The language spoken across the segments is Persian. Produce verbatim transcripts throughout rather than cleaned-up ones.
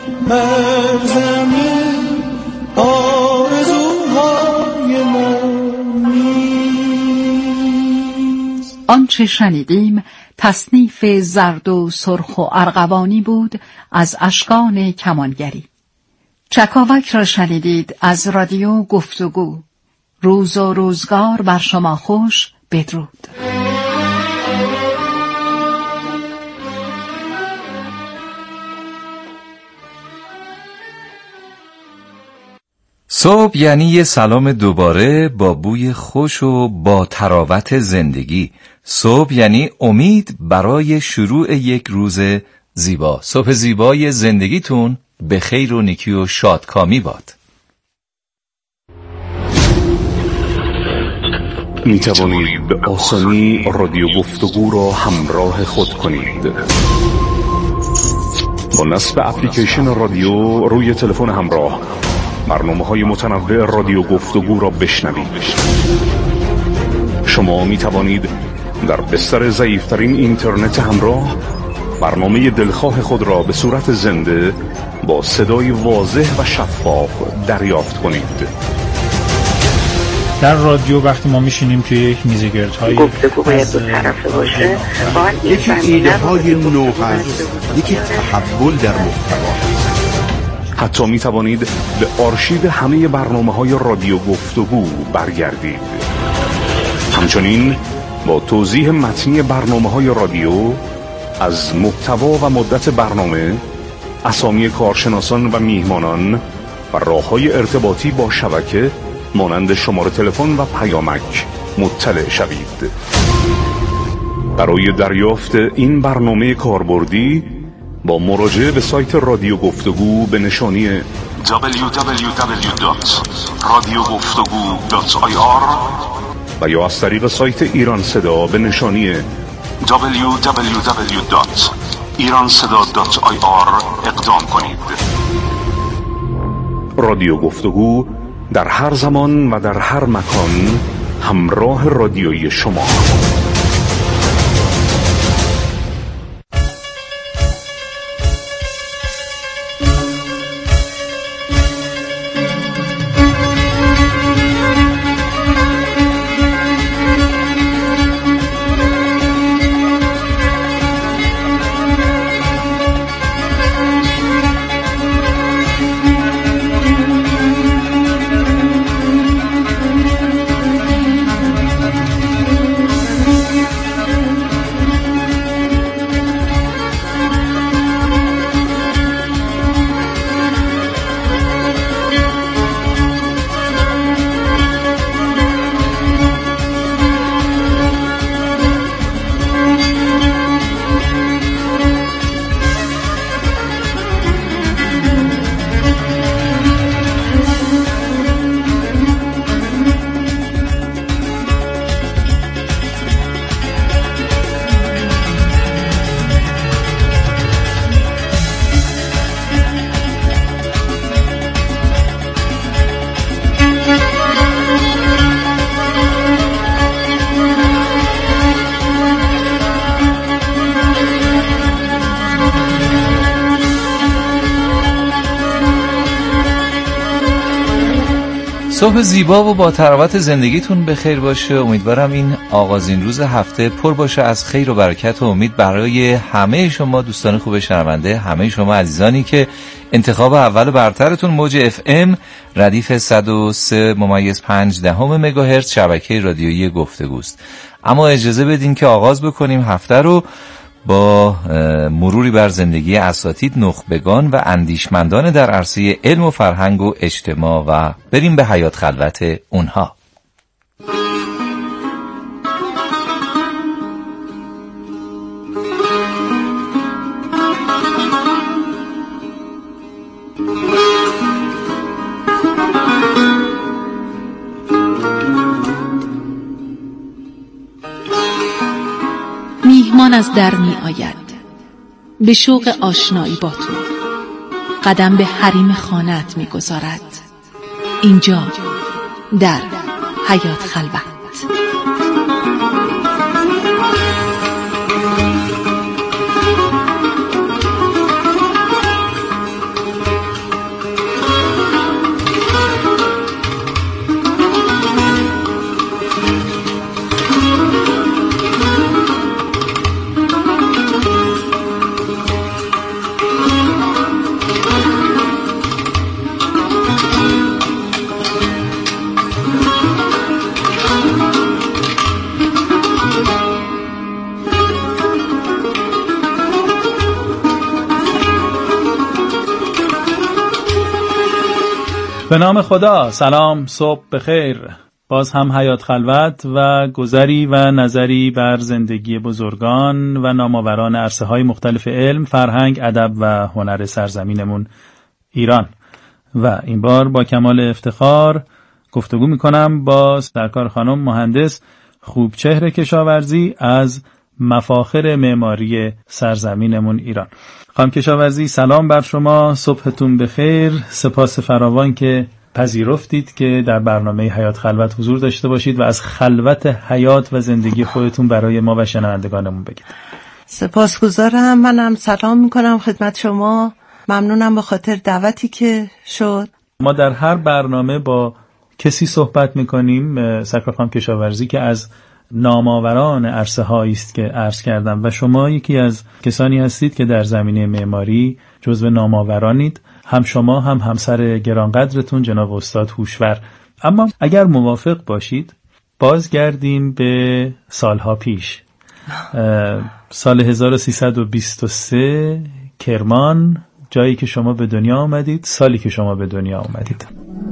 بر زمین آرزوهای ما نیست. آنچه شنیدیم تصنیف زرد و سرخ و ارغوانی بود از اشکان کمانگری. چکاوک را شنیدید از رادیو گفتگو. روز و روزگار بر شما خوش. بدرود. صبح یعنی یه سلام دوباره با بوی خوش و با تراوت زندگی. صبح یعنی امید برای شروع یک روز زیبا. صبح زیبای زندگیتون به خیر و نیکی و شادکامی باد. می توانید به آسانی رادیو گفتگو را همراه خود کنید. با نصب اپلیکیشن رادیو روی تلفن همراه برنامه‌های متنوع رادیو گفتگو را بشنوید. شما می توانید در بستر ضعیف‌ترین اینترنت همراه برنامه دلخواه خود را به صورت زنده با صدای واضح و شفاف دریافت کنید. در رادیو وقتی ما میشینیم توی یک میز گردهای گفتگو باید دو طرفه باشه. یکی ایده های نو هست، یکی تحول در محتوا. حتی می توانید به آرشیو همه برنامه های رادیو گفتگو برگردید. همچنین با توضیح متنی برنامه های رادیو از محتوا و مدت برنامه، اسامی کارشناسان و میهمانان و راه‌های ارتباطی با شبکه مانند شماره تلفن و پیامک مطلع شوید. برای دریافت این برنامه کاربردی با مراجعه به سایت رادیو گفتگو به نشانی دبلیو دبلیو دبلیو دات رادیو گفتگو دات آی آر و یا از طریق سایت ایران صدا به نشانی دبلیو دبلیو دبلیو دات ایران صدا دات آی آر اقدام کنید. رادیو گفتگو در هر زمان و در هر مکان همراه رادیویی شما. صبح زیبا و با تراوت زندگیتون به خیر باشه. امیدوارم این آغازین روز هفته پر باشه از خیر و برکت و امید برای همه شما دوستان خوب شنونده، همه شما عزیزانی که انتخاب اول برترتون موج اف ام ردیف صد و سه ممیز پنج دهم مگاهرتز شبکه رادیویی گفتگوست. اما اجازه بدین که آغاز بکنیم هفته رو با مروری بر زندگی اساتید، نخبگان و اندیشمندان در عرصه علم و فرهنگ و اجتماع و بریم به حیات خلوت اونها. میهمان از در می آید به شوق آشنایی با تو، قدم به حریم خانه‌ات می گذارد. اینجا در حیات خلوت. به نام خدا. سلام، صبح بخیر. باز هم حیات خلوت و گذری و نظری بر زندگی بزرگان و نامآوران عرصه‌های مختلف علم، فرهنگ، ادب و هنر سرزمینمون ایران. و این بار با کمال افتخار گفتگو میکنم با سرکار خانم مهندس خوبچهر کشاورزی از مفاخر معماری سرزمینمون ایران. خانم کشاورزی سلام بر شما، صبحتون بخیر. سپاس فراوان که پذیرفتید که در برنامه حیات خلوت حضور داشته باشید و از خلوت حیات و زندگی خودتون برای ما و شنوندگانمون بگید. سپاسگزارم. منم سلام میکنم خدمت شما. ممنونم به خاطر دعوتی که شد. ما در هر برنامه با کسی صحبت میکنیم، سرکار خانم کشاورزی، که از نامآوران عرصه هایی است که عرض کردم و شما یکی از کسانی هستید که در زمینه معماری جزو نامآورانید، هم شما هم همسر گرانقدرتون جناب استاد هوشور. اما اگر موافق باشید بازگردیم به سالها پیش. سال هزار و سیصد و بیست و سه کرمان، جایی که شما به دنیا آمدید، سالی که شما به دنیا آمدید.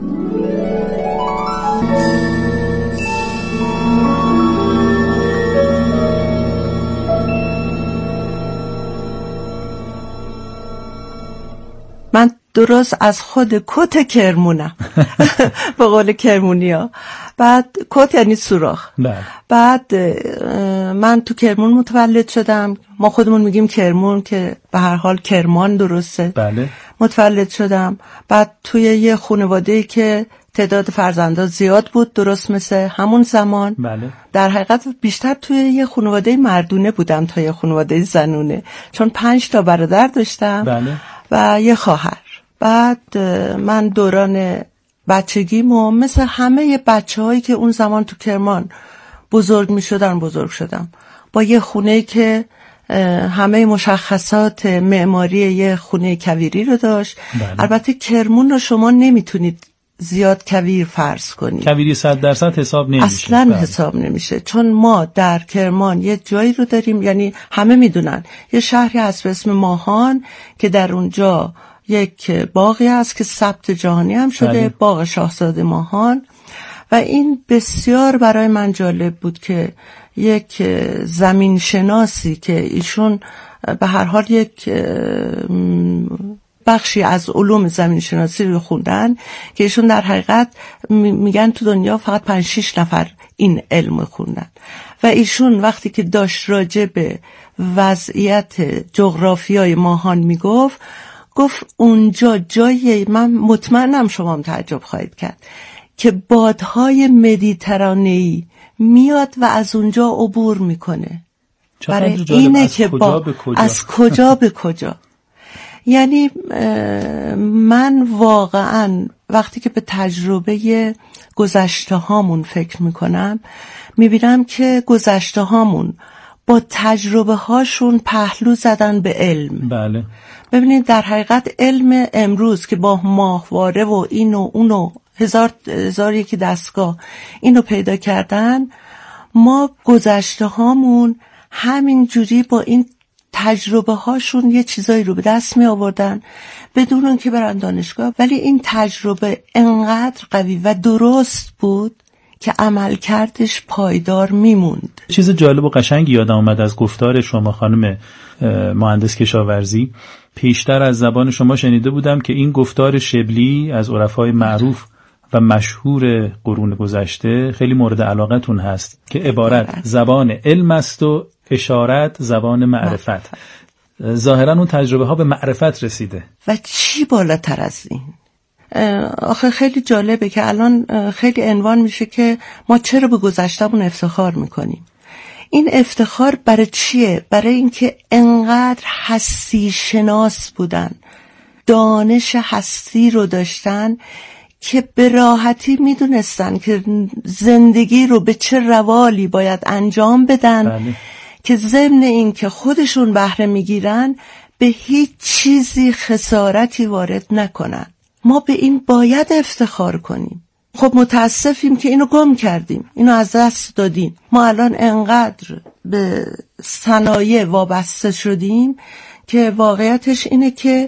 من درست از خود کت کرمونم به قول کرمونیا. بعد کت یعنی سوراخ. بعد من تو کرمون متولد شدم. ما خودمون میگیم کرمون که به هر حال کرمان درسته. بله. متولد شدم. بعد توی یه خانواده‌ای که تعداد فرزندان زیاد بود، درست مثل همون زمان. بله. در حقیقت بیشتر توی یه خانواده مردونه بودم تا یه خانواده زنونه، چون پنج تا برادر داشتم. بله. و یه خواهر. بعد من دوران بچگیمو مثل همه بچه هایی که اون زمان تو کرمان بزرگ می شدن بزرگ شدم، با یه خونه که همه مشخصات معماری یه خونه کویری رو داشت. بله. البته کرمون رو شما نمیتونید زیاد کویر فرض کنید، کویری صد درصد حساب نمیشه، اصلا بله. حساب نمیشه، چون ما در کرمان یه جایی رو داریم، یعنی همه میدونن یه شهری هست به اسم ماهان که در اونجا یک باغی هست که ثبت جهانی هم شده. بله. باغ شاهزاده ماهان. و این بسیار برای من جالب بود که یک زمین شناسی که ایشون به هر حال یک بخشی از علوم زمین شناسی رو خوندن، که ایشون در حقیقت میگن تو دنیا فقط پنج شش نفر این علم خوندن، و ایشون وقتی که داشت راجع به وضعیت جغرافیای ماهان میگفت، گفت اونجا جایی، من مطمئنم شما هم تعجب خواهید کرد، که بادهای مدیترانه‌ای میاد و از اونجا عبور میکنه. برای اینه که با از کجا به کجا. یعنی من واقعا وقتی که به تجربه گذشته هامون فکر میکنم، میبینم که گذشته هامون با تجربه هاشون پهلو زدن به علم. بله. ببینید در حقیقت علم امروز که با ماهواره و اینو اونو هزار هزار یکی دستگاه اینو پیدا کردن، ما گذشته هامون همین جوری با این تجربه هاشون یه چیزایی رو به دست می آوردن بدون اون که برن دانشگاه، ولی این تجربه انقدر قوی و درست بود که عمل کردش پایدار میموند. چیز جالب و قشنگی یادم اومد از گفتار شما خانم مهندس کشاورزی. پیشتر از زبان شما شنیده بودم که این گفتار شبلی از عرفای معروف و مشهور قرون گذشته خیلی مورد علاقتون هست، که عبارت زبان علم است و اشارت زبان معرفت. ظاهرا اون تجربه ها به معرفت رسیده. و چی بالاتر از این؟ آخه خیلی جالبه که الان خیلی عنوان میشه که ما چرا به گذشتمون افتخار میکنیم. این افتخار برای چیه؟ برای اینکه انقدر هستی شناس بودن، دانش هستی رو داشتن که به راحتی میدونستن که زندگی رو به چه روالی باید انجام بدن. بله. که ضمن این که خودشون بهره میگیرن به هیچ چیزی خسارتی وارد نکنن. ما به این باید افتخار کنیم. خب متاسفیم که اینو گم کردیم، اینو از دست دادیم. ما الان انقدر به صنایع وابسته شدیم که واقعیتش اینه که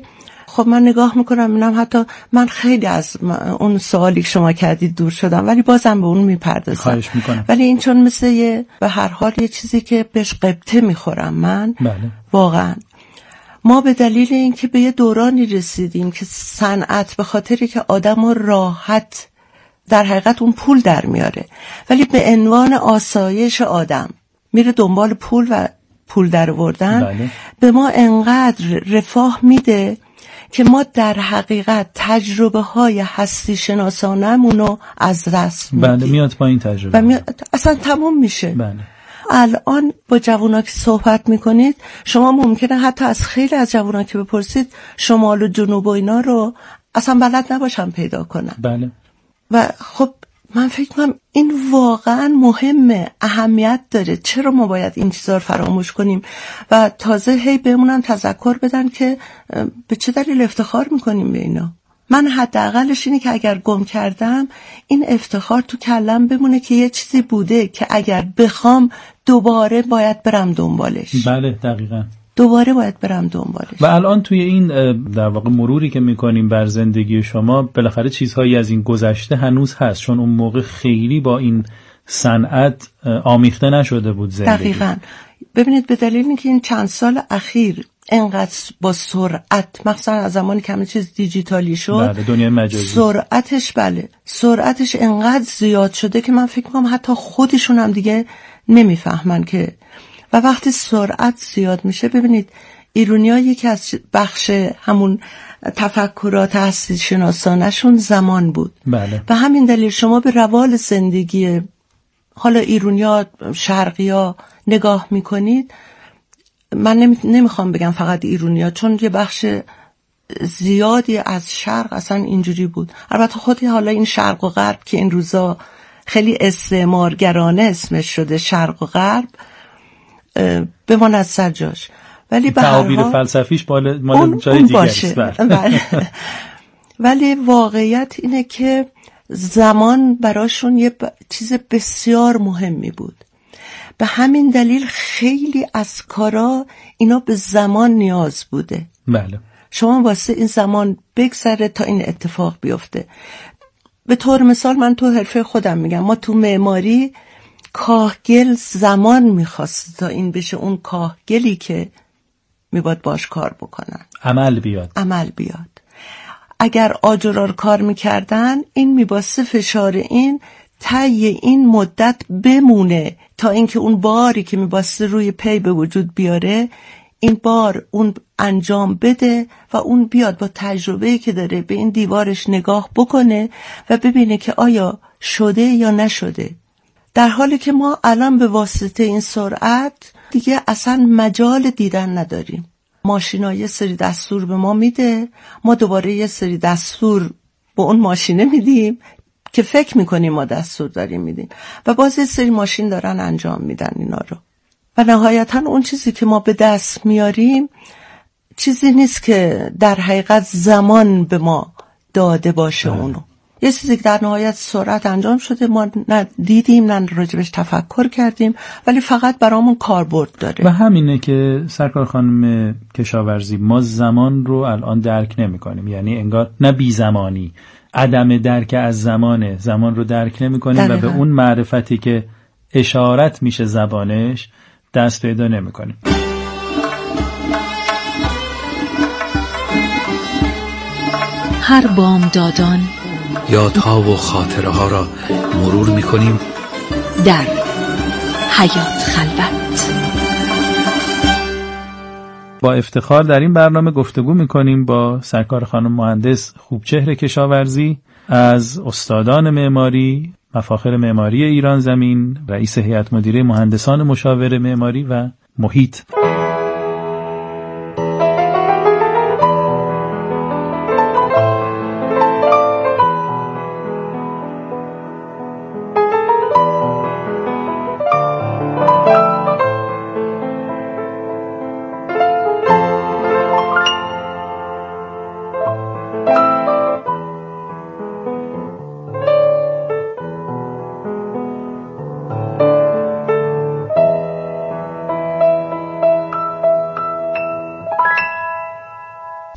خب من نگاه میکنم میبینم حتی من خیلی از اون سوالی که شما کردید دور شدم، ولی بازم به اون میپردازم. خواهش میکنم. ولی این چون مثل یه به هر حال یه چیزی که بهش قبطه میخورم من. بله. واقعا ما به دلیل اینکه به یه دورانی رسیدیم که صنعت به خاطری که آدمو راحت در حقیقت اون پول در میاره، ولی به عنوان آسایش آدم میره دنبال پول و پول در آوردن. بله. به ما انقدر رفاه میده که ما در حقیقت تجربه های هستی شناسانمونو از دست میدیم. بله، میاد پایین تجربه و میاد اصلا تموم میشه. بله. الان با جوونا که صحبت میکنید، شما ممکنه حتی از خیلی از جوونا که بپرسید شمال و جنوب و اینا رو اصلا بلد نباشن پیدا کنن. بله. و خب من فکر کنم این واقعا مهمه، اهمیت داره. چرا ما باید این چیزا رو فراموش کنیم و تازه هی بهمونم تذکر بدن که به چه دلیل افتخار میکنیم به اینا؟ من حداقلش اینه که اگر گم کردم این افتخار تو کلم بمونه که یه چیزی بوده که اگر بخوام دوباره باید برم دنبالش. بله دقیقاً. دوباره باید برم دنبالش. و الان توی این در واقع مروری که میکنیم بر زندگی شما، بالاخره چیزهایی از این گذشته هنوز هست، چون اون موقع خیلی با این صنعت آمیخته نشده بود زندگی. دقیقاً. ببینید به دلیل اینکه این چند سال اخیر انقدر با سرعت، مخصوصا از زمانی که همه چیز دیجیتالی شد، بله، دنیای مجازی، سرعتش بله سرعتش انقدر زیاد شده که من فکر میکنم حتی خودشون هم دیگه نمیفهمن که. و وقتی سرعت زیاد میشه، ببینید ایرونیا یکی از بخش همون تفکرات هستی شناسانشون زمان بود. بله. و همین دلیل شما به روال زندگی حالا ایرونیا شرقیا نگاه میکنید، من نمی... نمیخوام بگم فقط ایرونیا، چون یه بخش زیادی از شرق اصلا اینجوری بود. البته خودی حالا این شرق و غرب که این روزا خیلی استعمارگرانه اسمش شده، شرق و غرب، بماند سر جاش، ولی به هر حال تعابیر فلسفیش مال مال جای دیگه است. ولی واقعیت اینه که زمان براشون یه ب... چیز بسیار مهمی بود. به همین دلیل خیلی از کارا اینا به زمان نیاز بوده. بله. شما واسه این زمان بگذره تا این اتفاق بیفته. به طور مثال من تو حرفه خودم میگم، ما تو معماری کاهگل زمان میخواست تا این بشه اون کاهگلی که میباد باش کار بکنن، عمل بیاد عمل بیاد. اگر آجرها رو کار میکردن، این میباسته فشار این طی این مدت بمونه تا اینکه اون باری که میباسته روی پی به وجود بیاره، این بار اون انجام بده و اون بیاد با تجربه‌ای که داره به این دیوارش نگاه بکنه و ببینه که آیا شده یا نشده. در حالی که ما الان به واسطه این سرعت دیگه اصلا مجال دیدن نداریم. ماشینا یه سری دستور به ما میده، ما دوباره یه سری دستور به اون ماشینه میدیم که فکر میکنیم ما دستور داریم میدیم و باز یه سری ماشین دارن انجام میدن اینا رو. و نهایتا اون چیزی که ما به دست میاریم چیزی نیست که در حقیقت زمان به ما داده باشه. اونو یه چیزی که در نهایت سرعت انجام شده، ما نه دیدیم نه راجبش تفکر کردیم، ولی فقط برامون کاربرد داره. و همینه که سرکار خانم کشاورزی، ما زمان رو الان درک نمی کنیم. یعنی انگار نه بی زمانی، عدم درک از زمانه، زمان رو درک نمی کنیم و به اون معرفتی که اشارت میشه زبانش دست پیدا نمی کنیم. هر بامدادان یادها و خاطره ها را مرور می کنیم در حیات خلوت. با افتخار در این برنامه گفتگو می کنیم با سرکار خانم مهندس خوبچهر کشاورزی از استادان معماری مفاخر معماری ایران زمین، رئیس هیئت مدیره مهندسان مشاور معماری و محیط.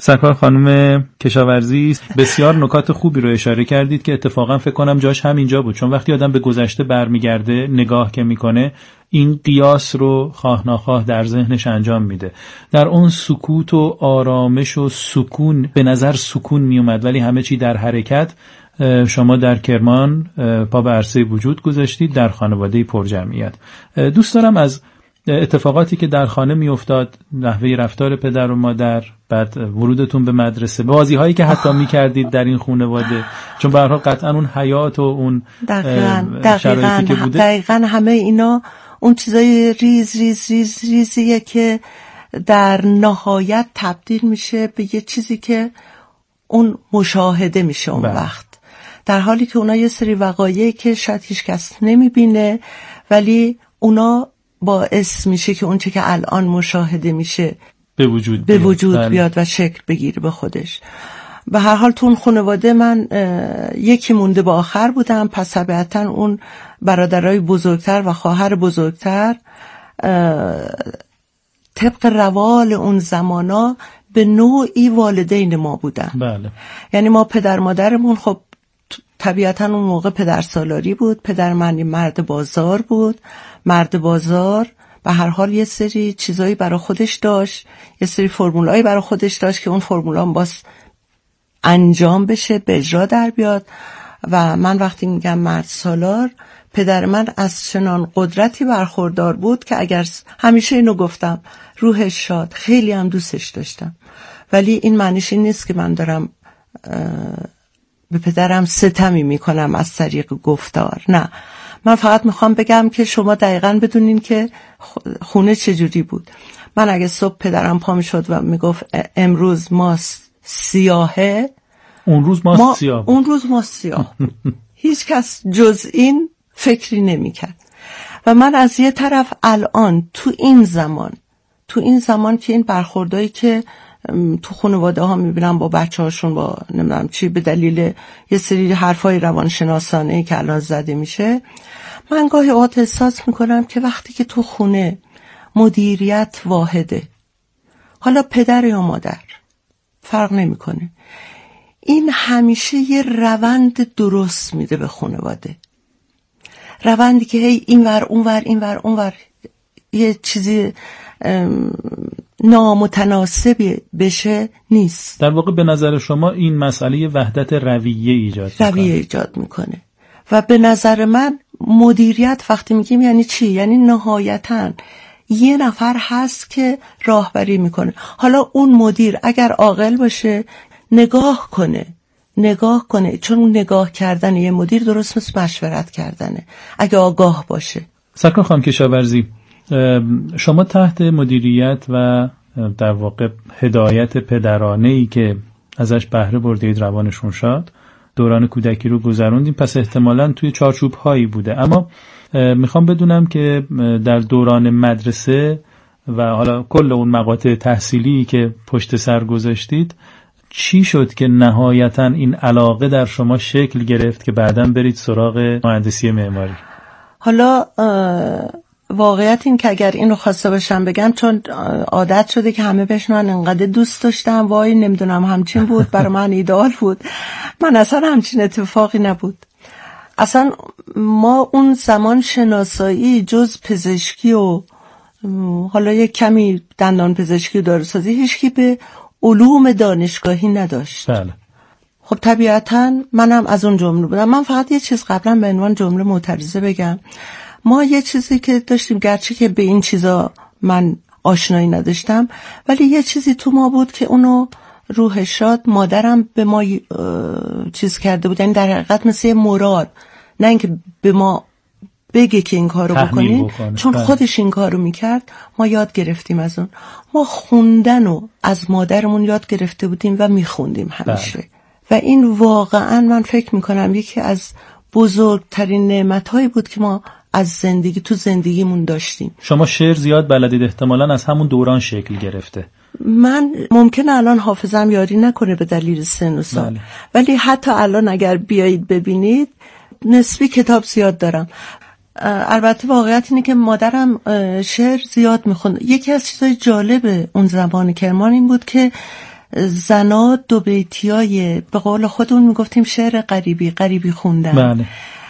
سرکار خانم کشاورزی، بسیار نکات خوبی رو اشاره کردید که اتفاقا فکر کنم جاش همینجا بود، چون وقتی آدم به گذشته برمیگرده نگاه که میکنه این قیاس رو خواه ناخواه در ذهنش انجام میده. در اون سکوت و آرامش و سکون به نظر سکون میومد ولی همه چی در حرکت. شما در کرمان پا به عرصه وجود گذاشتید در خانواده پرجمعیت. دوست دارم از اتفاقاتی که در خانه میافتاد، نحوه رفتار پدر و مادر، بعد ورودتون به مدرسه، بازی هایی که حتی میکردید در این خانواده، چون به هر حال قطعا اون حیات و اون دقیقاً شرایطی که بوده دقیقاً همه اینا اون چیزای ریز ریز ریز ریزیه که در نهایت تبدیل میشه به یه چیزی که اون مشاهده میشه اون بله. وقت در حالی که اونا یه سری وقایعی که شاید هیچ کس نمیبینه ولی اونا باعث میشه که اون چه که الان مشاهده میشه به وجود به وجود بیاد, بیاد و شکل بگیره به خودش. به هر حال تو اون خانواده من یکی مونده با آخر بودم، پس طبیعتا اون برادرای بزرگتر و خواهر بزرگتر طبق روال اون زمانا به نوعی والدین ما بودن. بله. یعنی ما پدر مادرمون خب طبیعتا اون موقع پدر سالاری بود، پدر من مرد بازار بود. مرد بازار به هر حال یه سری چیزایی برای خودش داشت، یه سری فرمولایی برای خودش داشت که اون فرمولا باز انجام بشه، به اجرا در بیاد. و من وقتی میگم مرد سالار، پدر من از چنان قدرتی برخوردار بود که اگر همیشه اینو گفتم روحش شاد، خیلی هم دوستش داشتم، ولی این معنیش این نیست که من دارم به پدرم ستمی میکنم از طریق گفتار. نه، من فقط میخوام بگم که شما دقیقاً بدونین که خونه چجوری بود. من اگه صبح پدرم پا میشد و میگفت امروز ماست سیاهه، اون روز ماست ما سیاه بود. اون روز ماست سیاه هیچ کس جز این فکری نمیکرد. و من از یه طرف الان تو این زمان تو این زمان که این برخوردایی که تو خانواده ها میبینم با بچه هاشون با نمیدونم چی به دلیل یه سری حرفای روانشناسانه که الان زده میشه، من گاهی اوقات احساس میکنم که وقتی که تو خونه مدیریت واحده، حالا پدر یا مادر فرق نمیکنه، این همیشه یه روند درست میده به خانواده، روندی که هی این ور اون ور این ور اون ور یه چیزی نامتناسبی بشه نیست. در واقع به نظر شما این مسئله وحدت رویه ایجاد میکنه. رویه ایجاد میکنه و به نظر من مدیریت وقتی میگیم یعنی چی؟ یعنی نهایتاً یه نفر هست که راهبری میکنه. حالا اون مدیر اگر عاقل باشه نگاه کنه نگاه کنه چون اون نگاه کردن یه مدیر درست مثل مشورت کردنه اگه آگاه باشه. سرکار خانم کشاورزی، شما تحت مدیریت و در واقع هدایت پدرانه‌ای که ازش بهره بردید روانشون شاد، دوران کودکی رو گذروندیم، پس احتمالاً توی چارچوب هایی بوده. اما میخوام بدونم که در دوران مدرسه و حالا کل اون مقاطع تحصیلی که پشت سر گذاشتید، چی شد که نهایتاً این علاقه در شما شکل گرفت که بعداً برید سراغ مهندسی معماری؟ حالا واقعیت این که اگر این رو خواسته باشم بگم، چون عادت شده که همه بشنن انقدر دوست داشتم، وای نمیدونم همچین بود، برای من ایدئال بود. من اصلا همچین اتفاقی نبود. اصلا ما اون زمان شناسایی جز پزشکی و حالا یک کمی دندان پزشکی و داروسازی هیچکی به علوم دانشگاهی نداشت. بله. خب طبیعتاً منم از اون جمله بودم. من فقط یه چیز قبلا به عنوان جمله معترضه بگم. ما یه چیزی که داشتیم، گرچه که به این چیزا من آشنایی نداشتم، ولی یه چیزی تو ما بود که اونو روح شاد مادرم به ما چیز کرده بود، یعنی در حقیقت مثل یه مورال، نه اینکه به ما بگه که این کارو بکنین، چون بله. خودش این کارو میکرد، ما یاد گرفتیم از اون. ما خوندن رو از مادرمون یاد گرفته بودیم و میخوندیم همیشه بله. و این واقعا من فکر میکنم یکی از بزرگترین نعمتهایی بود که ما از زندگی تو زندگیمون داشتیم. شما شعر زیاد بلدید، احتمالاً از همون دوران شکل گرفته. من ممکنه الان حافظم یاری نکنه به دلیل سن و سال بله. ولی حتی الان اگر بیایید ببینید نسبی کتاب زیاد دارم. البته واقعیت اینه که مادرم شعر زیاد میخوند. یکی از چیزای جالب اون زمان کرمان این بود که زنا دو بیتیای به قول خودمون میگفتیم شعر غریبی غریبی خوندن. بله.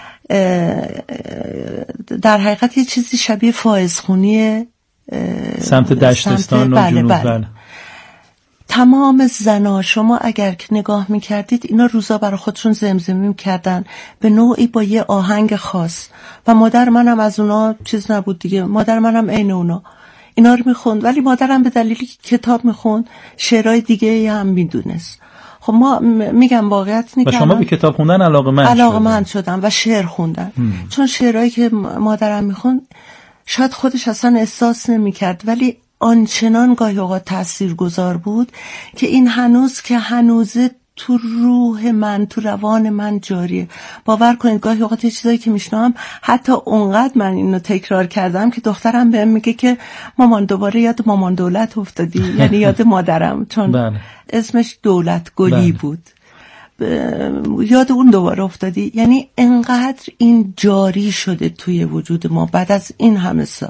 در حقیقت یه چیزی شبیه فائزخونی سمت دشتستان و بله جنوب. بله. بله. تمام زنا شما اگر که نگاه میکردید اینا روزا برای خودشون زمزمه میکردن به نوعی با یه آهنگ خاص و مادر منم از اونا چیز نبود دیگه، مادر منم عین اونا اینا رو میخوند، ولی مادرم به دلیلی کتاب میخوند شعرهای دیگه هم میدونست. خب ما میگم واقعیت اینه که و شما به کتاب خوندن علاقه‌مند شدید. علاقه‌مند شدم و شعر خوندن هم. چون شعرهایی که مادرم میخوند شاید خودش اصلا احساس نمیکرد ولی آنچنان گاهی اوقات تاثیرگذار بود که این هنوز که هنوزه تو روح من تو روان من جاریه. باور کنید گاهی اوقات چیزایی که میشنوم حتی اونقدر من اینو تکرار کردم که دخترم بهم میگه که مامان دوباره یاد مامان دولت افتادی. یعنی یاد مادرم، چون بله. اسمش دولت گلی بله. بود، یاد اون دوباره افتادی. یعنی انقدر این جاری شده توی وجود ما بعد از این همه سال.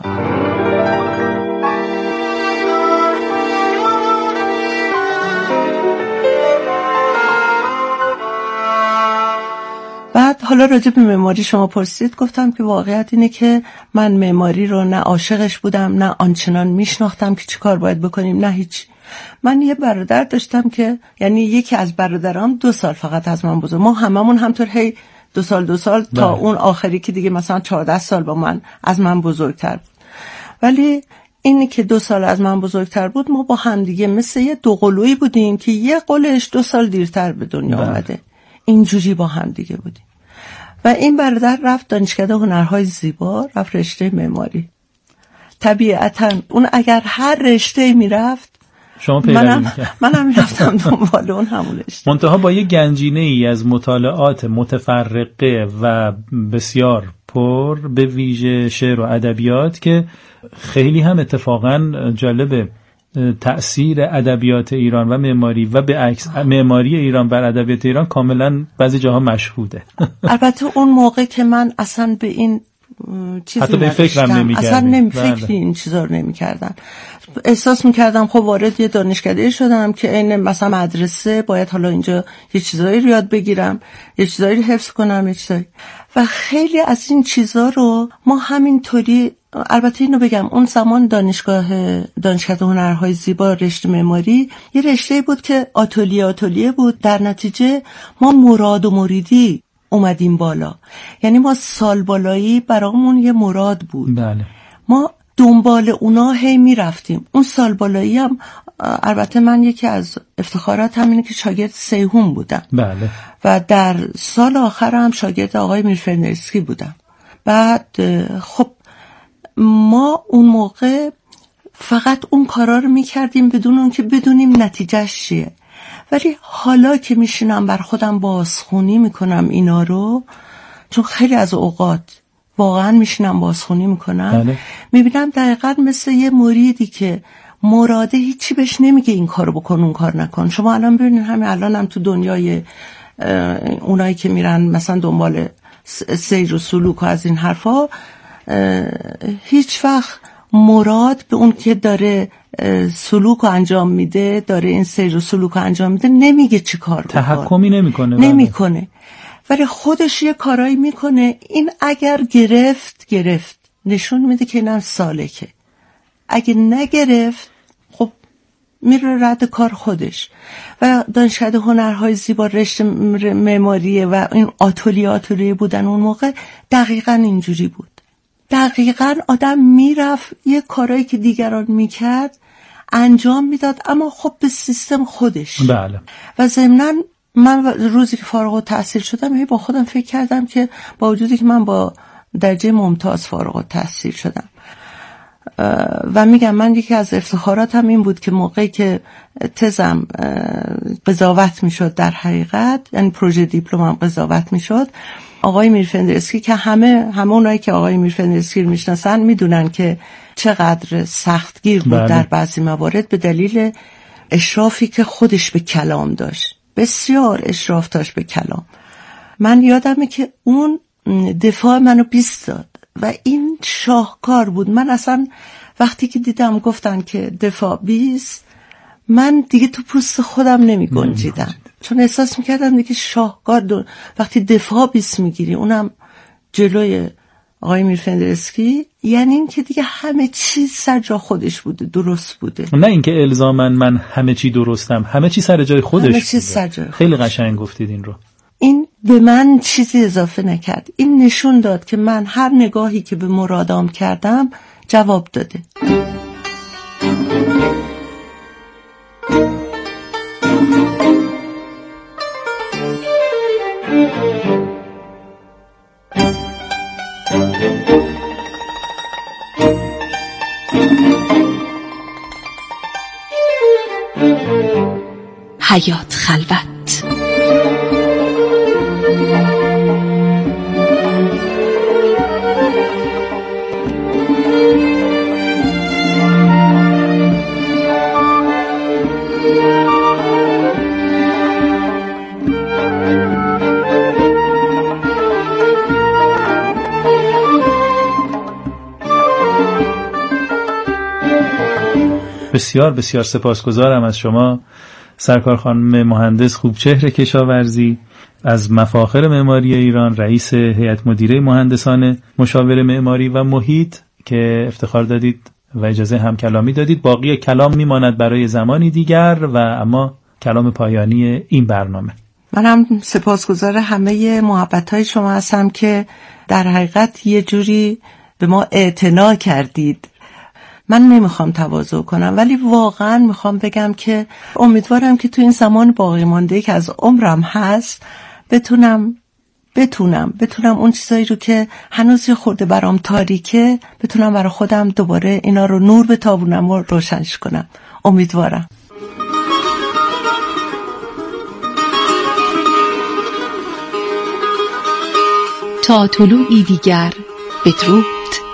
بعد حالا راجع به معماری شما پرسید، گفتم که واقعیت اینه که من معماری رو نه عاشقش بودم نه آنچنان میشناختم که چی کار باید بکنیم، نه هیچ. من یه برادر داشتم که یعنی یکی از برادرام دو سال فقط از من بزرگ، ما هممون همطور هی دو سال دو سال تا ده. اون آخری که دیگه مثلا چهارده سال با من از من بزرگتر بود. ولی اینی که دو سال از من بزرگتر بود ما با هم دیگه مثل یه دو قلویی بودیم که یه قلش دو سال دیرتر به دنیا ده. آمده. اینجوری با هم دیگه بودیم. و این برادر رفت دانشکده هنرهای زیبا، رفت رشته معماری. طبیعتاً اون اگر هر رشته میرفت شما پیروی می‌کردید. منم میرفتم دنبال اون همون رشته. منتها با یه گنجینه ای از مطالعات متفرقه و بسیار پر به ویژه شعر و ادبیات که خیلی هم اتفاقاً جالبه تأثیر ادبیات ایران و معماری و به عکس معماری ایران بر ادبیات ایران کاملا بعضی جاها مشهوده. البته اون موقع که من اصلا به این چیزی حتی به فکرم نمی‌کردم، اصلا نمی فکر این چیزا رو نمی‌کردم. احساس می‌کردم خب وارد یه دانشکده شدم که عین مثلا مدرسه باید حالا اینجا یه چیزایی رو یاد بگیرم، یه چیزایی رو حفظ کنم، یه چیزایی. و خیلی از این چیزا رو ما همینطوری، البته اینو بگم اون زمان دانشگاه دانشکده هنرهای زیبا رشته معماری یه رشته بود که آتلیه آتلیه بود، در نتیجه ما مراد و مریدی اومدیم بالا. یعنی ما سال بالایی برامون یه مراد بود. بله. ما دنبال اونا هی می رفتیم. اون سال بالایی هم البته من یکی از افتخارات هم اینه که شاگرد سیهون بودم. بله. و در سال آخر هم شاگرد آقای میرفندرسکی بودم. بعد خب ما اون موقع فقط اون کارا رو میکردیم بدون اون که بدونیم نتیجهش چیه. ولی حالا که میشینم بر خودم بازخونی میکنم اینا رو، چون خیلی از اوقات واقعا میشینم بازخونی میکنم، بله. میبینم دقیقا مثل یه مریدی که مراده هیچی بهش نمیگه این کارو بکن اون کار نکن. شما الان ببینید همین الان هم تو دنیای اونایی که میرن مثلا دنبال سیر و سلوک و از این حرفا، هیچ وقت مراد به اون که داره سلوک رو انجام میده، داره این سیر و سلوک رو انجام میده، نمیگه چی کار بکن، تحکمی نمیکنه نمیکنه ولی خودش یه کارایی میکنه. این اگر گرفت گرفت نشون میده که اینم سالکه، اگه نگرفت خب میره رد کار خودش. و دانشکده هنرهای زیبا رشته معماریه و این آتلیه آتلیه بودن اون موقع دقیقاً اینجوری بود. دقیقاً آدم میرفت یه کارایی که دیگران میکرد انجام میداد، اما خب به سیستم خودش. بله. و ضمناً من روزی که فارغ التحصیل شدم هی با خودم فکر کردم که با وجودی که من با درجه ممتاز فارغ التحصیل شدم و میگم من یکی از افتخاراتم این بود که موقعی که تزم قضاوت میشد، در حقیقت یعنی پروژه دیپلمم قضاوت میشد، آقای میرفندرسکی که همه همه اونایی که آقای میرفندرسکی رو میشناسن میدونن که چقدر سختگیر بود بله. در بعضی موارد به دلیل اشرافی که خودش به کلام داشت، بسیار اشراف داشت به کلام. من یادمه که اون دفاع منو بیست داد و این شاهکار بود. من اصلا وقتی که دیدم گفتن که دفاع بیست، من دیگه تو پوست خودم نمی گنجیدم، چون احساس میکردم دیگه شاهکار دون. وقتی دفاع بیس میگیری اونم جلوی آقای میرفندرسکی، یعنی این که دیگه همه چیز سر جا خودش بوده، درست بوده. نه اینکه الزاماً من همه چی درستم، همه چی سر جای خودش همه چیز بوده. سر جای خیلی قشنگ گفتید این رو. این به من چیزی اضافه نکرد، این نشون داد که من هر نگاهی که به مرادام کردم جواب داده. حیات خلوت. بسیار بسیار سپاسگزارم از شما سرکار خانم مهندس خوبچهر کشاورزی از مفاخر معماری ایران، رئیس هیئت مدیره مهندسان مشاور معماری و محیط که افتخار دادید و اجازه هم کلامی دادید. باقی کلام میماند برای زمانی دیگر و اما کلام پایانی این برنامه. من هم سپاسگزار همه محبت‌های شما هستم که در حقیقت یه جوری به ما اعتنا کردید. من نمیخوام تواضع کنم، ولی واقعا میخوام بگم که امیدوارم که تو این زمان باقی مانده که از عمرم هست بتونم بتونم بتونم اون چیزایی رو که هنوز یه خورده برام تاریکه بتونم برای خودم دوباره اینا رو نور بتابونم و روشنش کنم. امیدوارم. تا طلوعی دیگر بدرود.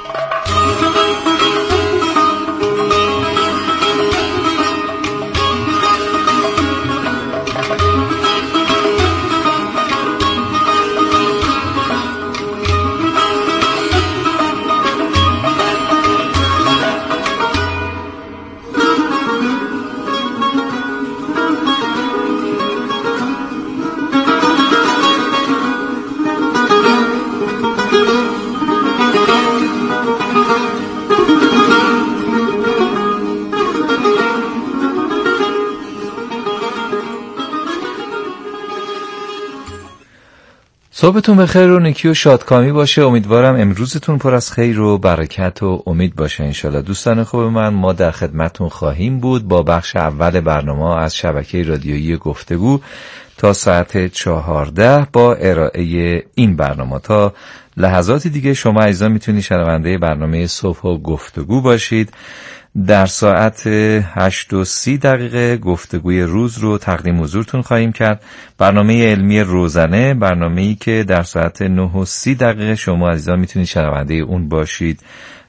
صبحتون بخیر و نیکی و شادکامی باشه. امیدوارم امروزتون پر از خیر و برکت و امید باشه انشالله. دوستان خوب من، ما در خدمتتون خواهیم بود با بخش اول برنامه از شبکه رادیویی گفتگو تا ساعت چهارده با ارائه این برنامه. تا لحظاتی دیگه شما عزیزان میتونید شنونده برنامه صبح و گفتگو باشید. در ساعت هشت و سی دقیقه گفتگوی روز رو تقدیم حضورتون خواهیم کرد. برنامه علمی روزانه، برنامه‌ای که در ساعت نه و سی دقیقه شما عزیزان میتونید شنونده اون باشید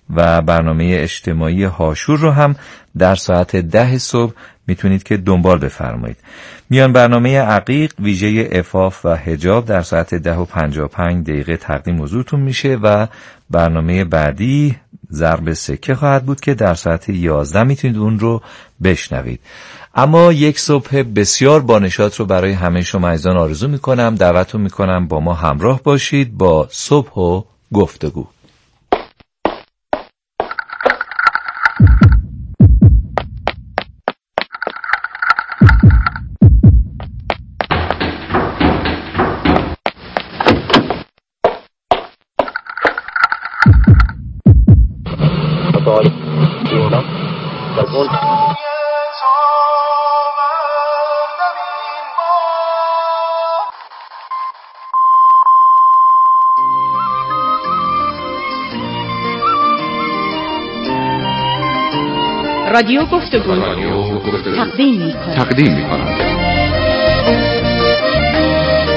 و برنامه اجتماعی هاشور رو هم در ساعت ده صبح میتونید که دنبال بفرمایید. میان برنامه عقیق ویژه عفاف و حجاب در ساعت ده و پنجاه و پنج دقیقه تقدیم حضورتون میشه و برنامه بعدی ضرب سکه خواهد بود که در ساعت یازده میتونید اون رو بشنوید. اما یک صبح بسیار بانشاط رو برای همه شما عزیزان آرزو میکنم. دعوتتون میکنم با ما همراه باشید با صبح و گفتگو. رادیو گفتگو تقدیم می کند.